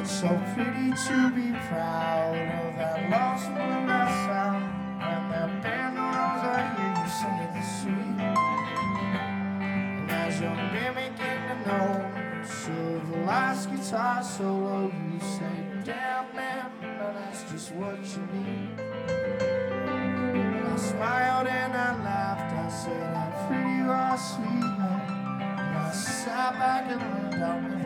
It's so pretty to be proud of that lost bluegrass sound. When that band rolls, I hear you singing the sweet. And as you're mimicking the notes of the last guitar solo, you say, damn man, that's just what you need. And I smiled and I laughed, I said, how pretty you are, sweetheart. And I sat back and leaned out.